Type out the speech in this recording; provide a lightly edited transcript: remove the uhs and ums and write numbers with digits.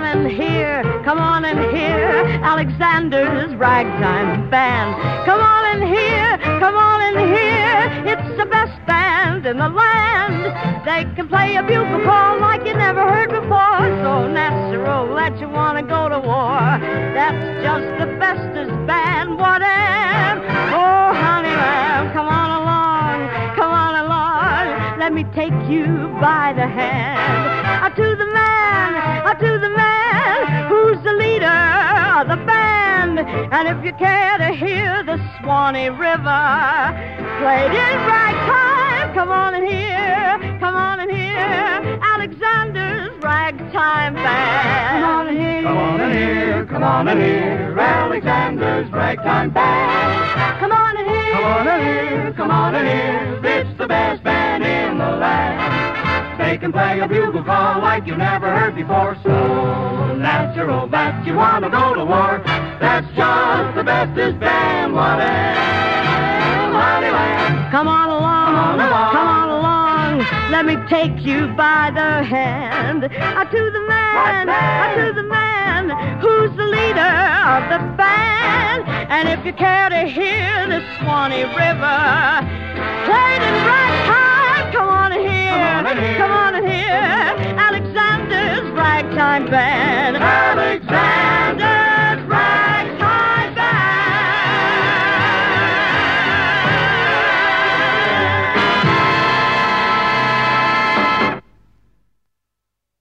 and hear, come on and hear Alexander's Ragtime Band. Come on and hear, come on and hear. It's the best band in the land. They can play a bugle call like you never heard before. So natural that you want to go to war. That's just the bestest band, what am? Oh, honey lamb, come on along, come on along. Let me take you by the hand. To the man who's the leader of the band. And if you care to hear the Swanee River played in ragtime, come on and hear, come on and hear Alexander's Ragtime Band. Come on and hear, come on and hear, come on and hear Alexander's Ragtime Band. Come on and hear, come on and hear, come on and hear. It's the best band in the land. They can play a bugle call like you never heard before. So natural that you want to go to war. That's just the bestest band, what am, Honeyland. Come on along, come on along, come on along. Let me take you by the hand. To the man who's the leader of the band. And if you care to hear the Swanee River played in ragtime, come on and hear, come on and hear